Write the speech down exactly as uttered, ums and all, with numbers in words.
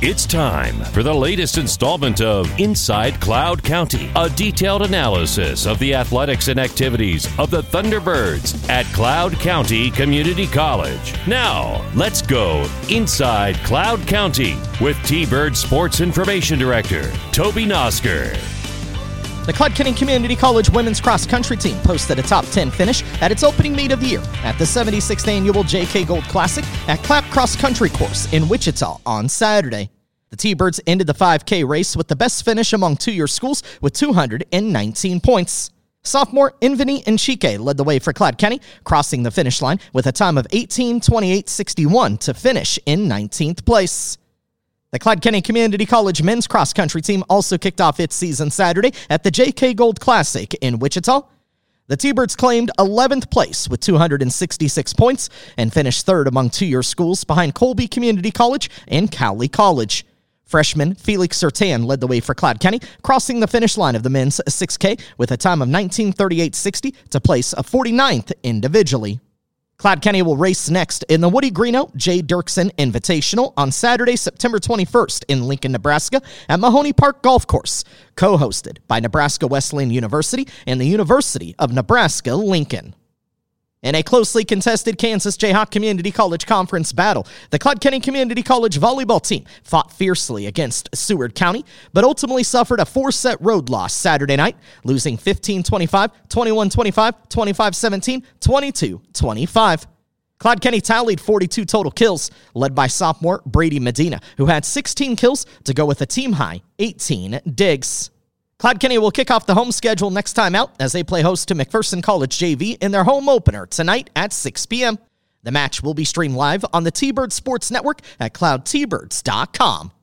It's time for the latest installment of Inside Cloud County, a detailed analysis of the athletics and activities of the Thunderbirds at Cloud County Community College. Now, let's go Inside Cloud County with T-Bird Sports Information Director, Toby Nosker. The Cloud County Community College women's cross-country team posted a top ten finish at its opening meet of the year at the seventy-sixth Annual J K Gold Classic at Clapp Cross Country Course in Wichita on Saturday. The T-Birds ended the five K race with the best finish among two-year schools with two hundred nineteen points. Sophomore Inveni Nchike led the way for Cloud County, crossing the finish line with a time of eighteen twenty-eight sixty-one to finish in nineteenth place. The Cloud County Community College men's cross-country team also kicked off its season Saturday at the J K Gold Classic in Wichita. The T-Birds claimed eleventh place with two hundred sixty-six points and finished third among two-year schools behind Colby Community College and Cowley College. Freshman Felix Sertan led the way for Cloud County, crossing the finish line of the men's six K with a time of nineteen thirty-eight sixty to place a forty-ninth individually. Cloud County will race next in the Woody Greeno J. Dirksen Invitational on Saturday, September twenty-first in Lincoln, Nebraska at Mahoney Park Golf Course, co-hosted by Nebraska Wesleyan University and the University of Nebraska-Lincoln. In a closely contested Kansas Jayhawk Community College Conference battle, the Cloud County Community College volleyball team fought fiercely against Seward County, but ultimately suffered a four-set road loss Saturday night, losing fifteen twenty-five, twenty-one twenty-five, twenty-five seventeen, twenty-two twenty-five. Cloud County tallied forty-two total kills, led by sophomore Brady Medina, who had sixteen kills to go with a team-high eighteen digs. Cloud County will kick off the home schedule next time out as they play host to McPherson College J V in their home opener tonight at six p.m. The match will be streamed live on the T-Bird Sports Network at cloud t birds dot com.